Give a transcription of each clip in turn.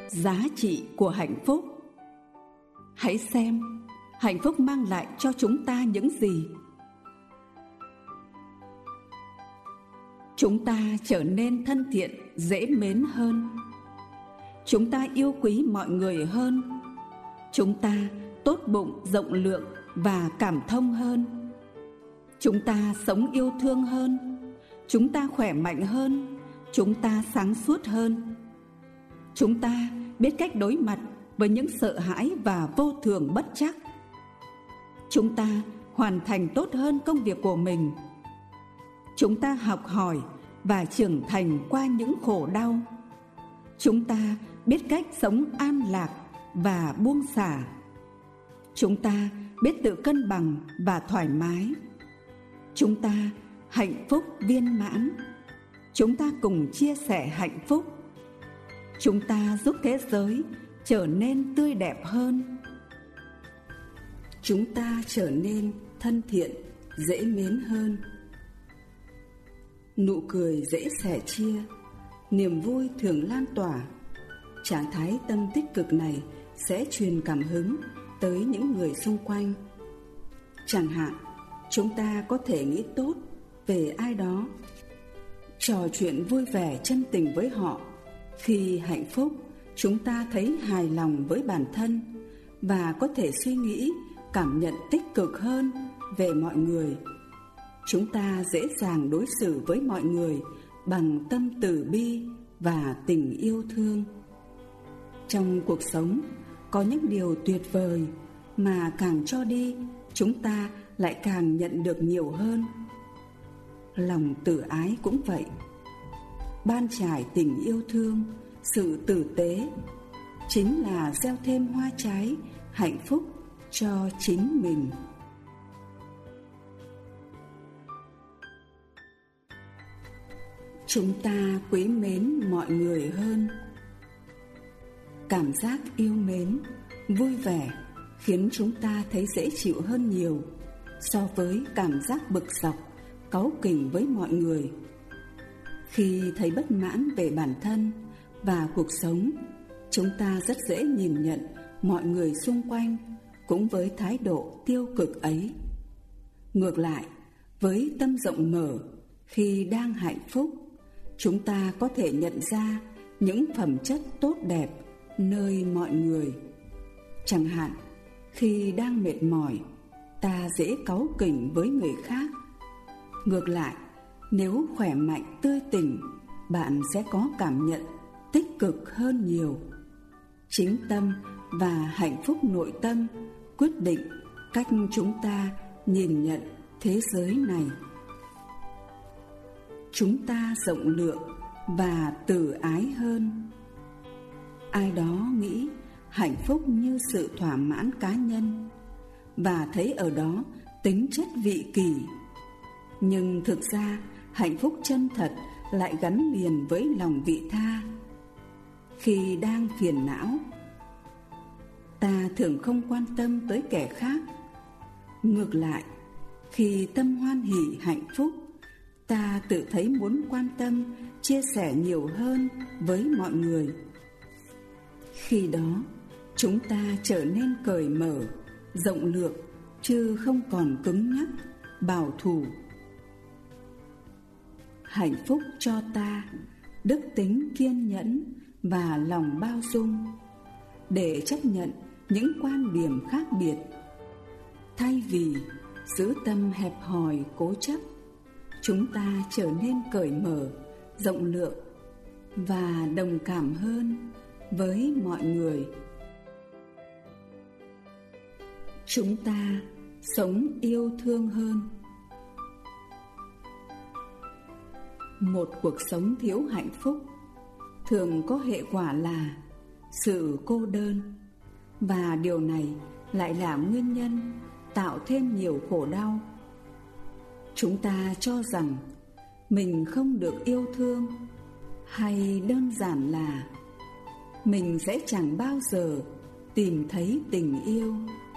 giá trị của hạnh phúc. Hãy xem hạnh phúc mang lại cho chúng ta những gì. Chúng ta trở nên thân thiện, dễ mến hơn. Chúng ta yêu quý mọi người hơn. Chúng ta tốt bụng, rộng lượng và cảm thông hơn. Chúng ta sống yêu thương hơn. Chúng ta khỏe mạnh hơn. Chúng ta sáng suốt hơn. Chúng ta biết cách đối mặt với những sợ hãi và vô thường bất trắc. Chúng ta hoàn thành tốt hơn công việc của mình. Chúng ta học hỏi và trưởng thành qua những khổ đau. Chúng ta biết cách sống an lạc và buông xả. Chúng ta biết tự cân bằng và thoải mái. Chúng ta hạnh phúc viên mãn. Chúng ta cùng chia sẻ hạnh phúc. Chúng ta giúp thế giới trở nên tươi đẹp hơn. Chúng ta trở nên thân thiện, dễ mến hơn. Nụ cười dễ sẻ chia, niềm vui thường lan tỏa. Trạng thái tâm tích cực này sẽ truyền cảm hứng tới những người xung quanh. Chẳng hạn, chúng ta có thể nghĩ tốt về ai đó, trò chuyện vui vẻ chân tình với họ. Khi hạnh phúc, chúng ta thấy hài lòng với bản thân và có thể suy nghĩ, cảm nhận tích cực hơn về mọi người. Chúng ta dễ dàng đối xử với mọi người bằng tâm từ bi và tình yêu thương. Trong cuộc sống có những điều tuyệt vời mà càng cho đi, chúng ta lại càng nhận được nhiều hơn. Lòng từ ái cũng vậy. Ban trải tình yêu thương, sự tử tế chính là gieo thêm hoa trái hạnh phúc cho chính mình. Chúng ta quý mến mọi người hơn. Cảm giác yêu mến, vui vẻ khiến chúng ta thấy dễ chịu hơn nhiều so với cảm giác bực dọc, cáu kỉnh với mọi người. Khi thấy bất mãn về bản thân và cuộc sống, chúng ta rất dễ nhìn nhận mọi người xung quanh cũng với thái độ tiêu cực ấy. Ngược lại, với tâm rộng mở, khi đang hạnh phúc, chúng ta có thể nhận ra những phẩm chất tốt đẹp nơi mọi người. Chẳng hạn, khi đang mệt mỏi, ta dễ cáu kỉnh với người khác. Ngược lại, nếu khỏe mạnh tươi tỉnh, bạn sẽ có cảm nhận tích cực hơn nhiều. Chính tâm và hạnh phúc nội tâm quyết định cách chúng ta nhìn nhận thế giới này. Chúng ta rộng lượng và từ ái hơn. Ai đó nghĩ hạnh phúc như sự thỏa mãn cá nhân và thấy ở đó tính chất vị kỷ. Nhưng thực ra hạnh phúc chân thật lại gắn liền với lòng vị tha. Khi đang phiền não, ta thường không quan tâm tới kẻ khác. Ngược lại, khi tâm hoan hỷ hạnh phúc, ta tự thấy muốn quan tâm, chia sẻ nhiều hơn với mọi người. Khi đó, chúng ta trở nên cởi mở, rộng lượng, chứ không còn cứng nhắc, bảo thủ. Hạnh phúc cho ta đức tính kiên nhẫn và lòng bao dung để chấp nhận những quan điểm khác biệt. Thay vì giữ tâm hẹp hòi cố chấp, chúng ta trở nên cởi mở, rộng lượng và đồng cảm hơn với mọi người. Chúng ta sống yêu thương hơn. Một cuộc sống thiếu hạnh phúc thường có hệ quả là sự cô đơn, và điều này lại là nguyên nhân tạo thêm nhiều khổ đau. Chúng ta cho rằng mình không được yêu thương, hay đơn giản là mình sẽ chẳng bao giờ tìm thấy tình yêu.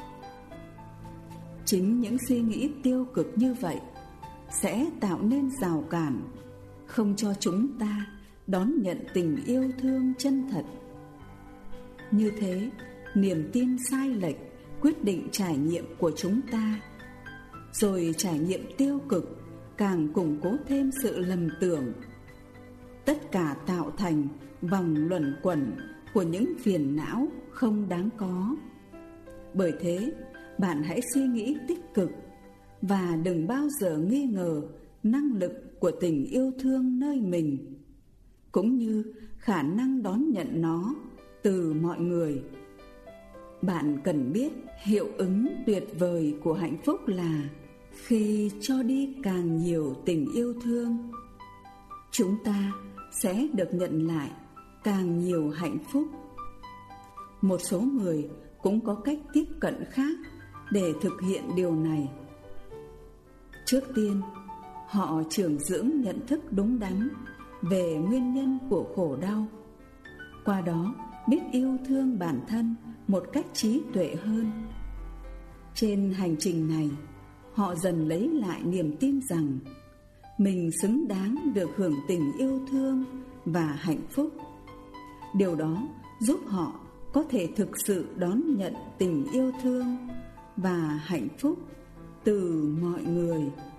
Chính những suy nghĩ tiêu cực như vậy sẽ tạo nên rào cản, không cho chúng ta đón nhận tình yêu thương chân thật. Như thế, niềm tin sai lệch quyết định trải nghiệm của chúng ta, rồi trải nghiệm tiêu cực càng củng cố thêm sự lầm tưởng. Tất cả tạo thành vòng luẩn quẩn của những phiền não không đáng có. Bởi thế, bạn hãy suy nghĩ tích cực và đừng bao giờ nghi ngờ năng lực của tình yêu thương nơi mình, cũng như khả năng đón nhận nó từ mọi người. Bạn cần biết hiệu ứng tuyệt vời của hạnh phúc là khi cho đi càng nhiều tình yêu thương, chúng ta sẽ được nhận lại càng nhiều hạnh phúc. Một số người cũng có cách tiếp cận khác để thực hiện điều này. Trước tiên, họ trưởng dưỡng nhận thức đúng đắn về nguyên nhân của khổ đau, qua đó biết yêu thương bản thân một cách trí tuệ hơn. Trên hành trình này, họ dần lấy lại niềm tin rằng mình xứng đáng được hưởng tình yêu thương và hạnh phúc. Điều đó giúp họ có thể thực sự đón nhận tình yêu thương và hạnh phúc từ mọi người.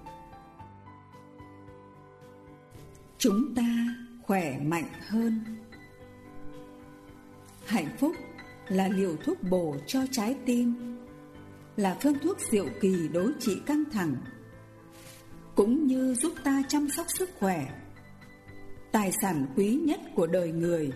Chúng ta khỏe mạnh hơn. Hạnh phúc là liều thuốc bổ cho trái tim, là phương thuốc diệu kỳ đối trị căng thẳng, cũng như giúp ta chăm sóc sức khỏe, tài sản quý nhất của đời người.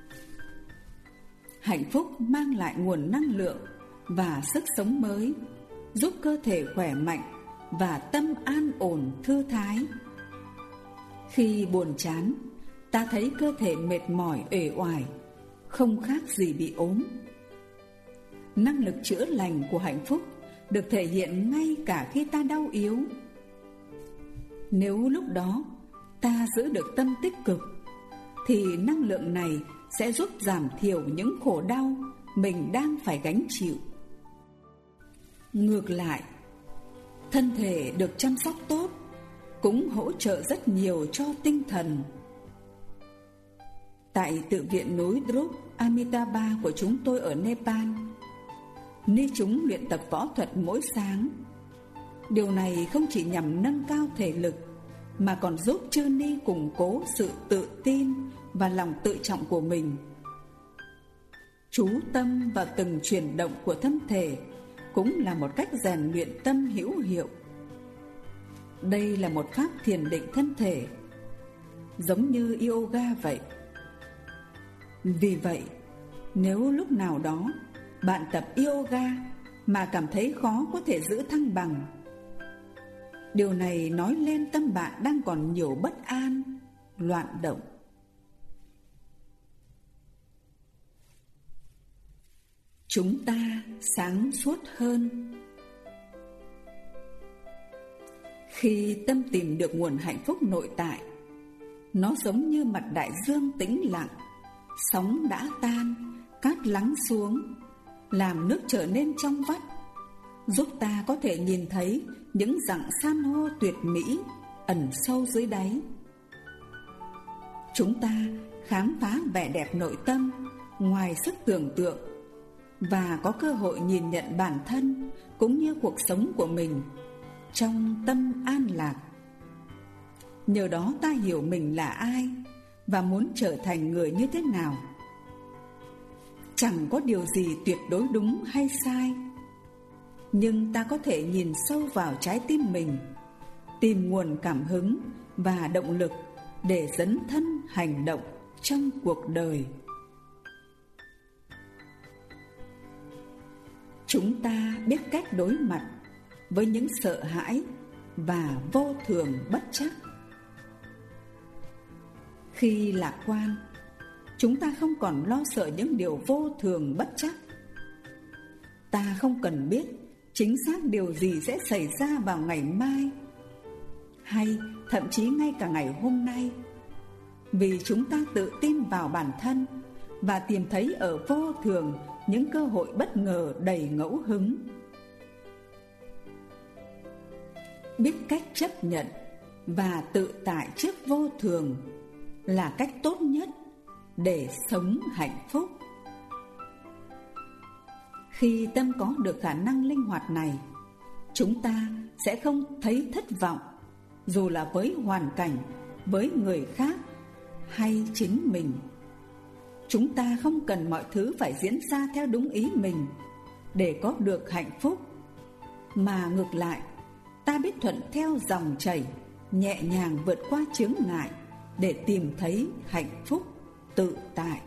Hạnh phúc mang lại nguồn năng lượng và sức sống mới, giúp cơ thể khỏe mạnh và tâm an ổn thư thái. Khi buồn chán, ta thấy cơ thể mệt mỏi uể oải, không khác gì bị ốm. Năng lực chữa lành của hạnh phúc được thể hiện ngay cả khi ta đau yếu. Nếu lúc đó ta giữ được tâm tích cực, thì năng lượng này sẽ giúp giảm thiểu những khổ đau mình đang phải gánh chịu. Ngược lại, thân thể được chăm sóc tốt cũng hỗ trợ rất nhiều cho tinh thần. Tại tự viện núi Dhruv Amitabha của chúng tôi ở Nepal, nơi chúng luyện tập võ thuật mỗi sáng. Điều này không chỉ nhằm nâng cao thể lực, mà còn giúp chư ni củng cố sự tự tin và lòng tự trọng của mình. Chú tâm vào từng chuyển động của thân thể cũng là một cách rèn luyện tâm hữu hiệu. Đây là một pháp thiền định thân thể, giống như yoga vậy. Vì vậy, nếu lúc nào đó bạn tập yoga mà cảm thấy khó có thể giữ thăng bằng, điều này nói lên tâm bạn đang còn nhiều bất an, loạn động. Chúng ta sáng suốt hơn. Khi tâm tìm được nguồn hạnh phúc nội tại, nó giống như mặt đại dương tĩnh lặng, sóng đã tan, cát lắng xuống, làm nước trở nên trong vắt, giúp ta có thể nhìn thấy những rặng san hô tuyệt mỹ ẩn sâu dưới đáy. Chúng ta khám phá vẻ đẹp nội tâm ngoài sức tưởng tượng và có cơ hội nhìn nhận bản thân cũng như cuộc sống của mình trong tâm an lạc. Nhờ đó ta hiểu mình là ai và muốn trở thành người như thế nào. Chẳng có điều gì tuyệt đối đúng hay sai, nhưng ta có thể nhìn sâu vào trái tim mình, tìm nguồn cảm hứng và động lực để dấn thân hành động trong cuộc đời. Chúng ta biết cách đối mặt với những sợ hãi và vô thường bất trắc. Khi lạc quan, chúng ta không còn lo sợ những điều vô thường bất trắc. Ta không cần biết chính xác điều gì sẽ xảy ra vào ngày mai, hay thậm chí ngay cả ngày hôm nay, vì chúng ta tự tin vào bản thân và tìm thấy ở vô thường những cơ hội bất ngờ đầy ngẫu hứng. Biết cách chấp nhận và tự tại trước vô thường là cách tốt nhất để sống hạnh phúc. Khi tâm có được khả năng linh hoạt này, chúng ta sẽ không thấy thất vọng, dù là với hoàn cảnh, với người khác hay chính mình. Chúng ta không cần mọi thứ phải diễn ra theo đúng ý mình để có được hạnh phúc, mà ngược lại, ta biết thuận theo dòng chảy, nhẹ nhàng vượt qua chướng ngại để tìm thấy hạnh phúc tự tại.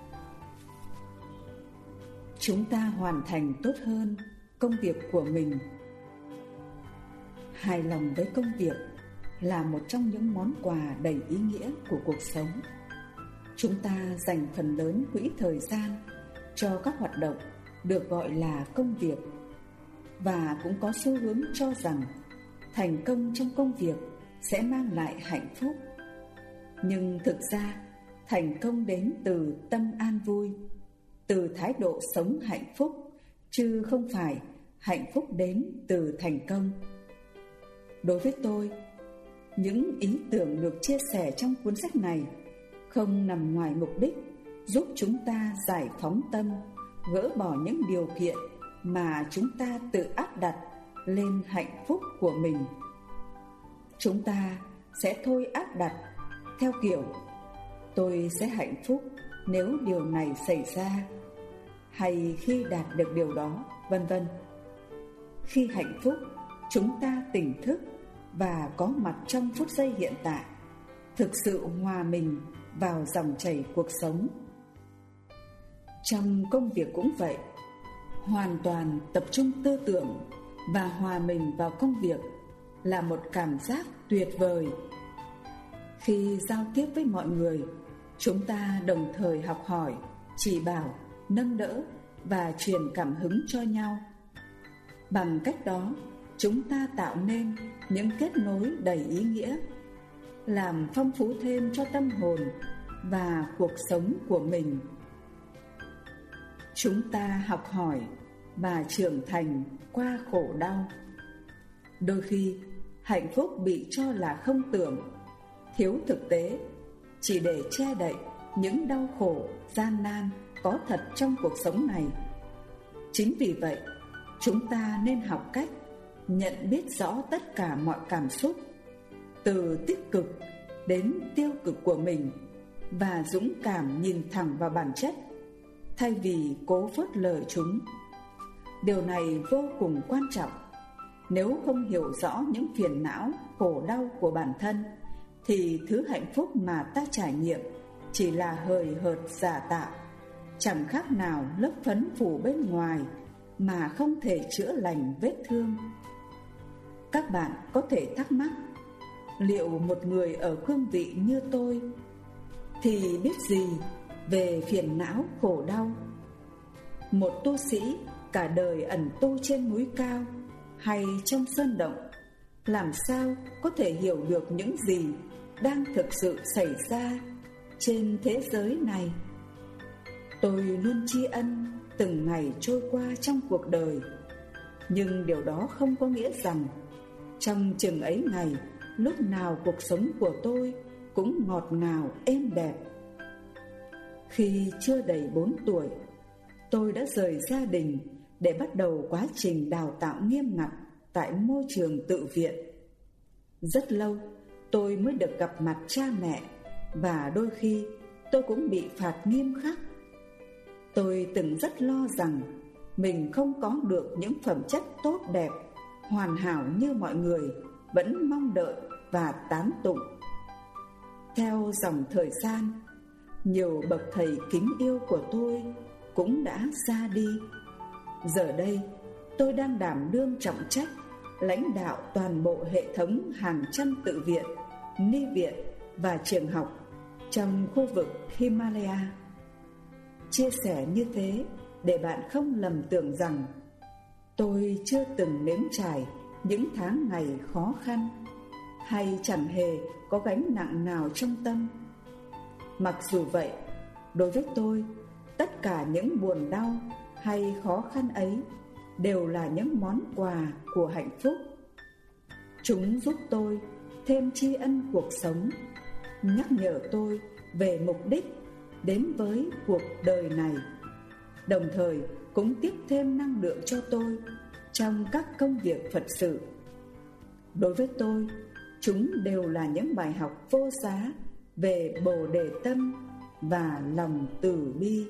Chúng ta hoàn thành tốt hơn công việc của mình. Hài lòng với công việc là một trong những món quà đầy ý nghĩa của cuộc sống. Chúng ta dành phần lớn quỹ thời gian cho các hoạt động được gọi là công việc, và cũng có xu hướng cho rằng thành công trong công việc sẽ mang lại hạnh phúc. Nhưng thực ra, thành công đến từ tâm an vui, từ thái độ sống hạnh phúc, chứ không phải hạnh phúc đến từ thành công. Đối với tôi, những ý tưởng được chia sẻ trong cuốn sách này không nằm ngoài mục đích giúp chúng ta giải phóng tâm, gỡ bỏ những điều kiện mà chúng ta tự áp đặt lên hạnh phúc của mình. Chúng ta sẽ thôi áp đặt theo kiểu tôi sẽ hạnh phúc nếu điều này xảy ra, hay khi đạt được điều đó, vân vân. Khi hạnh phúc, chúng ta tỉnh thức và có mặt trong phút giây hiện tại, thực sự hòa mình vào dòng chảy cuộc sống. Trong công việc cũng vậy, hoàn toàn tập trung tư tưởng và hòa mình vào công việc là một cảm giác tuyệt vời. Khi giao tiếp với mọi người, chúng ta đồng thời học hỏi, chỉ bảo, nâng đỡ và truyền cảm hứng cho nhau. Bằng cách đó, chúng ta tạo nên những kết nối đầy ý nghĩa, làm phong phú thêm cho tâm hồn và cuộc sống của mình. Chúng ta học hỏi và trưởng thành qua khổ đau. Đôi khi, hạnh phúc bị cho là không tưởng, thiếu thực tế, chỉ để che đậy những đau khổ, gian nan có thật trong cuộc sống này. Chính vì vậy, chúng ta nên học cách nhận biết rõ tất cả mọi cảm xúc, từ tích cực đến tiêu cực của mình, và dũng cảm nhìn thẳng vào bản chất, thay vì cố phớt lờ chúng. Điều này vô cùng quan trọng. Nếu không hiểu rõ những phiền não, khổ đau của bản thân, thì thứ hạnh phúc mà ta trải nghiệm chỉ là hời hợt giả tạo, chẳng khác nào lớp phấn phủ bên ngoài mà không thể chữa lành vết thương. Các bạn có thể thắc mắc, liệu một người ở cương vị như tôi thì biết gì về phiền não khổ đau? Một tu sĩ cả đời ẩn tu trên núi cao hay trong sơn động, làm sao có thể hiểu được những gì đang thực sự xảy ra trên thế giới này? Tôi luôn tri ân từng ngày trôi qua trong cuộc đời, nhưng điều đó không có nghĩa rằng trong chừng ấy ngày, lúc nào cuộc sống của tôi cũng ngọt ngào êm đẹp. Khi chưa đầy 4 tuổi, tôi đã rời gia đình để bắt đầu quá trình đào tạo nghiêm ngặt tại môi trường tự viện. Rất lâu tôi mới được gặp mặt cha mẹ, và đôi khi tôi cũng bị phạt nghiêm khắc. Tôi từng rất lo rằng mình không có được những phẩm chất tốt đẹp, hoàn hảo như mọi người vẫn mong đợi và tán tụng. Theo dòng thời gian, nhiều bậc thầy kính yêu của tôi cũng đã ra đi. Giờ đây, tôi đang đảm đương trọng trách lãnh đạo toàn bộ hệ thống hàng trăm tự viện, ni viện và trường học trong khu vực Himalaya. Chia sẻ như thế để bạn không lầm tưởng rằng tôi chưa từng nếm trải những tháng ngày khó khăn, hay chẳng hề có gánh nặng nào trong tâm. Mặc dù vậy, đối với tôi, tất cả những buồn đau hay khó khăn ấy đều là những món quà của hạnh phúc. Chúng giúp tôi thêm tri ân cuộc sống, nhắc nhở tôi về mục đích đến với cuộc đời này, đồng thời cũng tiếp thêm năng lượng cho tôi trong các công việc Phật sự. Đối với tôi, chúng đều là những bài học vô giá về Bồ Đề tâm và lòng từ bi.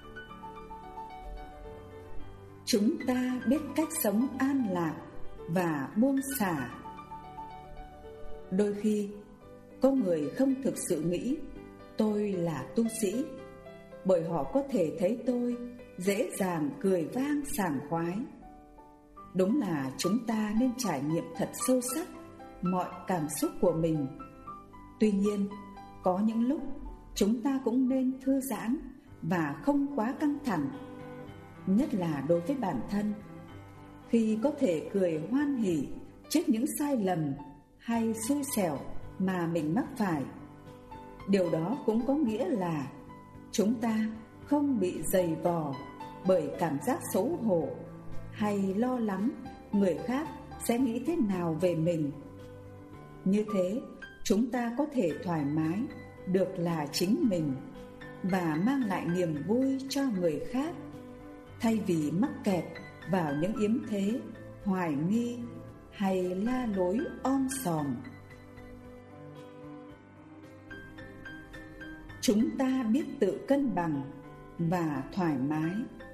Chúng ta biết cách sống an lạc và buông xả. Đôi khi, có người không thực sự nghĩ tôi là tu sĩ, bởi họ có thể thấy tôi dễ dàng cười vang sảng khoái. Đúng là chúng ta nên trải nghiệm thật sâu sắc mọi cảm xúc của mình. Tuy nhiên, có những lúc chúng ta cũng nên thư giãn và không quá căng thẳng, nhất là đối với bản thân. Khi có thể cười hoan hỉ trước những sai lầm hay xui xẻo mà mình mắc phải, điều đó cũng có nghĩa là chúng ta không bị dày vò bởi cảm giác xấu hổ hay lo lắng người khác sẽ nghĩ thế nào về mình. Như thế, chúng ta có thể thoải mái được là chính mình và mang lại niềm vui cho người khác, thay vì mắc kẹt vào những yếm thế, hoài nghi hay la lối om sòm. Chúng ta biết tự cân bằng và thoải mái.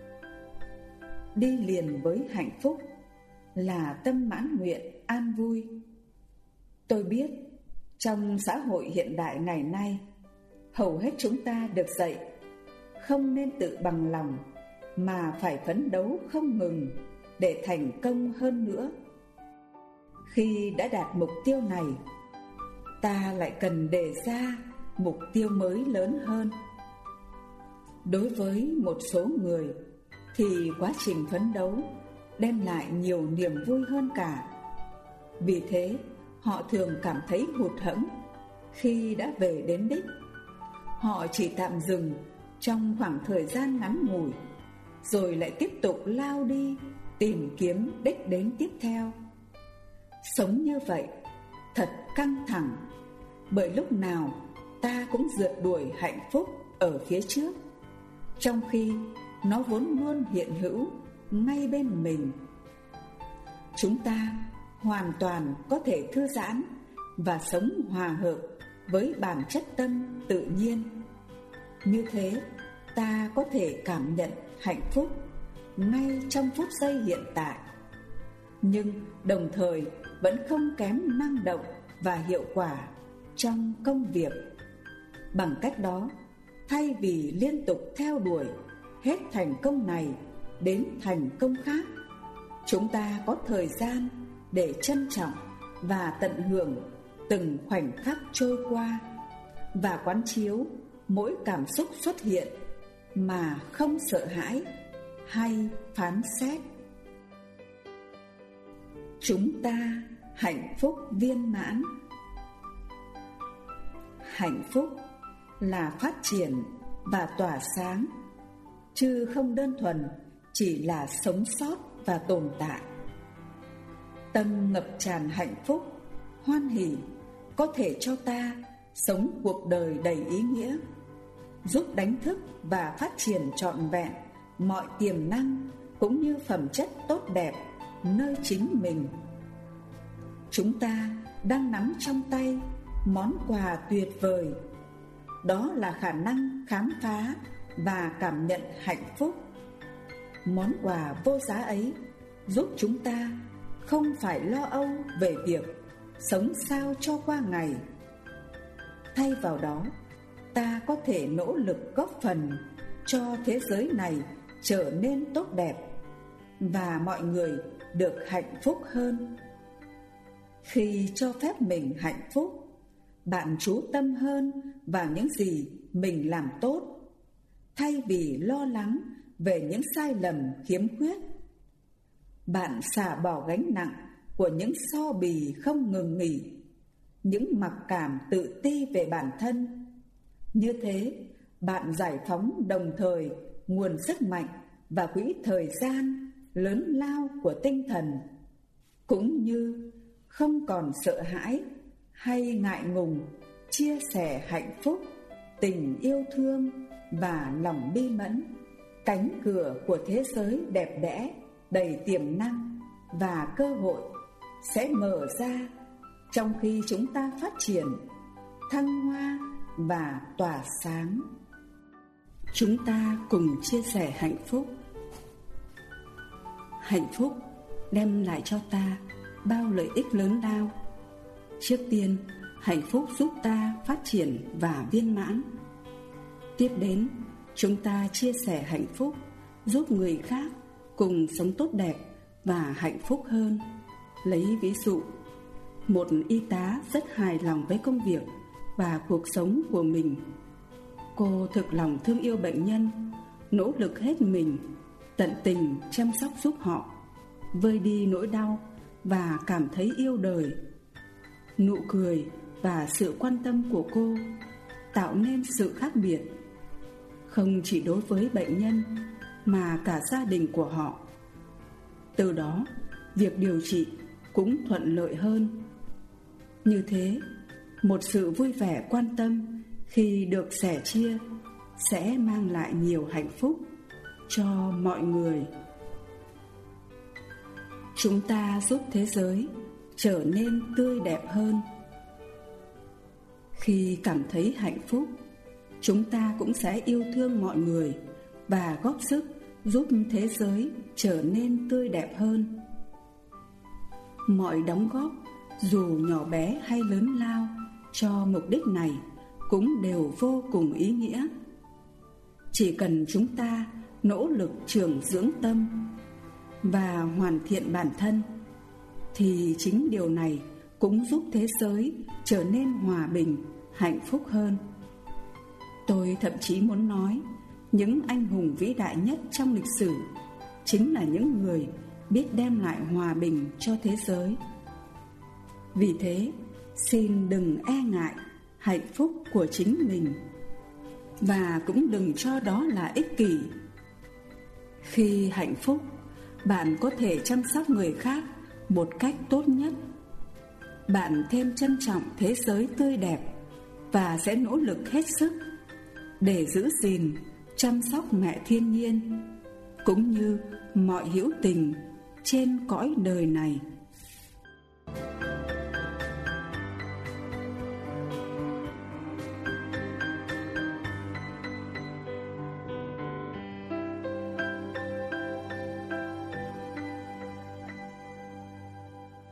Đi liền với hạnh phúc là tâm mãn nguyện an vui. Tôi biết trong xã hội hiện đại ngày nay, hầu hết chúng ta được dạy không nên tự bằng lòng, mà phải phấn đấu không ngừng để thành công hơn nữa. Khi đã đạt mục tiêu này, ta lại cần đề ra mục tiêu mới lớn hơn. Đối với một số người thì quá trình phấn đấu đem lại nhiều niềm vui hơn cả. Vì thế, họ thường cảm thấy hụt hẫng khi đã về đến đích. Họ chỉ tạm dừng trong khoảng thời gian ngắn ngủi, rồi lại tiếp tục lao đi tìm kiếm đích đến tiếp theo. Sống như vậy thật căng thẳng, bởi lúc nào ta cũng rượt đuổi hạnh phúc ở phía trước, trong khi nó vốn luôn hiện hữu ngay bên mình. Chúng ta hoàn toàn có thể thư giãn và sống hòa hợp với bản chất tâm tự nhiên. Như thế, ta có thể cảm nhận hạnh phúc ngay trong phút giây hiện tại, nhưng đồng thời vẫn không kém năng động và hiệu quả trong công việc. Bằng cách đó, thay vì liên tục theo đuổi hết thành công này đến thành công khác, chúng ta có thời gian để trân trọng và tận hưởng từng khoảnh khắc trôi qua, và quán chiếu mỗi cảm xúc xuất hiện mà không sợ hãi hay phán xét. Chúng ta hạnh phúc viên mãn. Hạnh phúc là phát triển và tỏa sáng, chứ không đơn thuần chỉ là sống sót và tồn tại. Tâm ngập tràn hạnh phúc, hoan hỉ có thể cho ta sống cuộc đời đầy ý nghĩa, giúp đánh thức và phát triển trọn vẹn mọi tiềm năng cũng như phẩm chất tốt đẹp nơi chính mình. Chúng ta đang nắm trong tay món quà tuyệt vời, đó là khả năng khám phá và cảm nhận hạnh phúc. Món quà vô giá ấy giúp chúng ta không phải lo âu về việc sống sao cho qua ngày. Thay vào đó, ta có thể nỗ lực góp phần cho thế giới này trở nên tốt đẹp và mọi người được hạnh phúc hơn. Khi cho phép mình hạnh phúc, bạn chú tâm hơn vào những gì mình làm tốt, thay vì lo lắng về những sai lầm khiếm khuyết. Bạn xả bỏ gánh nặng của những so bì không ngừng nghỉ, những mặc cảm tự ti về bản thân. Như thế, bạn giải phóng đồng thời nguồn sức mạnh và quỹ thời gian lớn lao của tinh thần, cũng như không còn sợ hãi hay ngại ngùng chia sẻ hạnh phúc, tình yêu thương và lòng bi mẫn. Cánh cửa của thế giới đẹp đẽ, đầy tiềm năng và cơ hội sẽ mở ra trong khi chúng ta phát triển, thăng hoa và tỏa sáng. Chúng ta cùng chia sẻ hạnh phúc. Hạnh phúc đem lại cho ta bao lợi ích lớn lao. Trước tiên, hạnh phúc giúp ta phát triển và viên mãn. Tiếp đến, chúng ta chia sẻ hạnh phúc, giúp người khác cùng sống tốt đẹp và hạnh phúc hơn. Lấy ví dụ, một y tá rất hài lòng với công việc và cuộc sống của mình. Cô thực lòng thương yêu bệnh nhân, nỗ lực hết mình, tận tình chăm sóc giúp họ, vơi đi nỗi đau và cảm thấy yêu đời. Nụ cười và sự quan tâm của cô tạo nên sự khác biệt, không chỉ đối với bệnh nhân mà cả gia đình của họ. Từ đó, việc điều trị cũng thuận lợi hơn. Như thế, một sự vui vẻ quan tâm khi được sẻ chia sẽ mang lại nhiều hạnh phúc cho mọi người. Chúng ta giúp thế giới trở nên tươi đẹp hơn. Khi cảm thấy hạnh phúc, chúng ta cũng sẽ yêu thương mọi người và góp sức giúp thế giới trở nên tươi đẹp hơn. Mọi đóng góp, dù nhỏ bé hay lớn lao, cho mục đích này cũng đều vô cùng ý nghĩa. Chỉ cần chúng ta nỗ lực trưởng dưỡng tâm và hoàn thiện bản thân, thì chính điều này cũng giúp thế giới trở nên hòa bình, hạnh phúc hơn. Tôi thậm chí muốn nói, những anh hùng vĩ đại nhất trong lịch sử chính là những người biết đem lại hòa bình cho thế giới. Vì thế, xin đừng e ngại hạnh phúc của chính mình, và cũng đừng cho đó là ích kỷ. Khi hạnh phúc, bạn có thể chăm sóc người khác một cách tốt nhất. Bạn thêm trân trọng thế giới tươi đẹp và sẽ nỗ lực hết sức để giữ gìn, chăm sóc mẹ thiên nhiên cũng như mọi hữu tình trên cõi đời này.